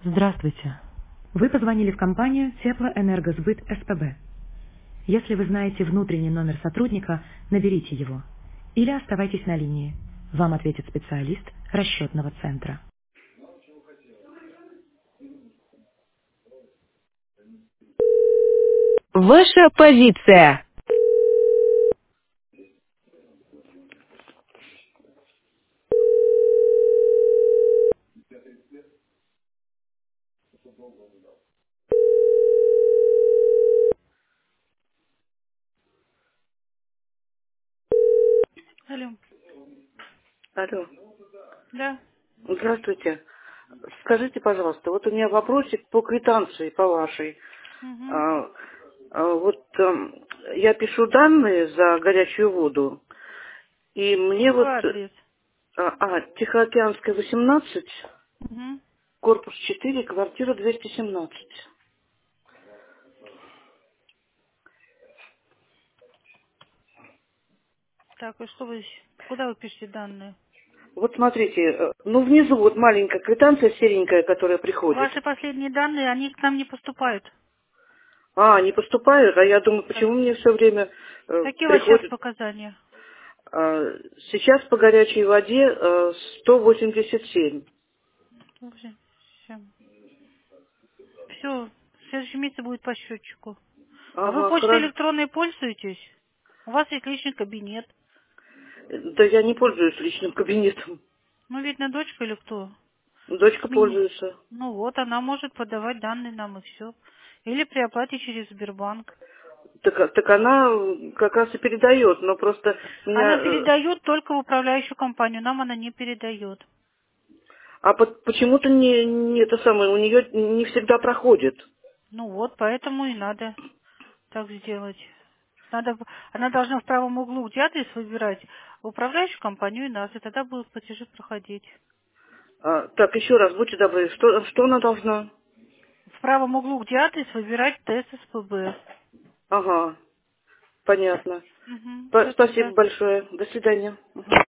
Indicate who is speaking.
Speaker 1: Здравствуйте. Вы позвонили в компанию Теплоэнергосбыт СПБ. Если вы знаете внутренний номер сотрудника, наберите его. Или оставайтесь на линии. Вам ответит специалист расчетного центра. Ваша позиция.
Speaker 2: Алло.
Speaker 3: Алло.
Speaker 2: Да.
Speaker 3: Здравствуйте. Скажите, пожалуйста, вот у меня вопросик по квитанции, по вашей.
Speaker 2: Угу.
Speaker 3: А, я пишу данные за горячую воду, и мне вот...
Speaker 2: Какой адрес?
Speaker 3: Тихоокеанская, 18,
Speaker 2: Угу.
Speaker 3: корпус 4, квартира 217.
Speaker 2: Так, и что вы... Куда вы пишете данные?
Speaker 3: Вот смотрите, внизу вот маленькая квитанция серенькая, которая приходит.
Speaker 2: Ваши последние данные, они к нам не поступают.
Speaker 3: Не поступают, а я думаю,
Speaker 2: Да.
Speaker 3: почему мне все время
Speaker 2: Какие у вас сейчас
Speaker 3: приходит.
Speaker 2: показания?
Speaker 3: Сейчас по горячей воде 187.
Speaker 2: Все, в следующем месяце будет по счетчику. А вы
Speaker 3: Ага,
Speaker 2: почтой
Speaker 3: хорошо.
Speaker 2: электронной пользуетесь? У вас есть личный кабинет.
Speaker 3: Да я не пользуюсь личным кабинетом.
Speaker 2: Ну, видно, дочка или кто?
Speaker 3: Дочка
Speaker 2: Мини.
Speaker 3: пользуется.
Speaker 2: Ну вот, она может подавать данные нам и все. Или при оплате через Сбербанк.
Speaker 3: Так она как раз и передает, но просто меня...
Speaker 2: Она передает только в управляющую компанию, нам она не передает.
Speaker 3: Почему-то не это самое, у нее не всегда проходит.
Speaker 2: Ну вот, поэтому и надо так сделать. Надо, она должна в правом углу, где адрес выбирать, управляющую компанию и нас, и тогда будут платежи проходить.
Speaker 3: Так, еще раз, будьте добры, что она должна?
Speaker 2: В правом углу, где адрес, выбирать тест СПБ.
Speaker 3: Ага, понятно.
Speaker 2: Угу, все
Speaker 3: Спасибо
Speaker 2: тогда.
Speaker 3: большое. До свидания. Мгм.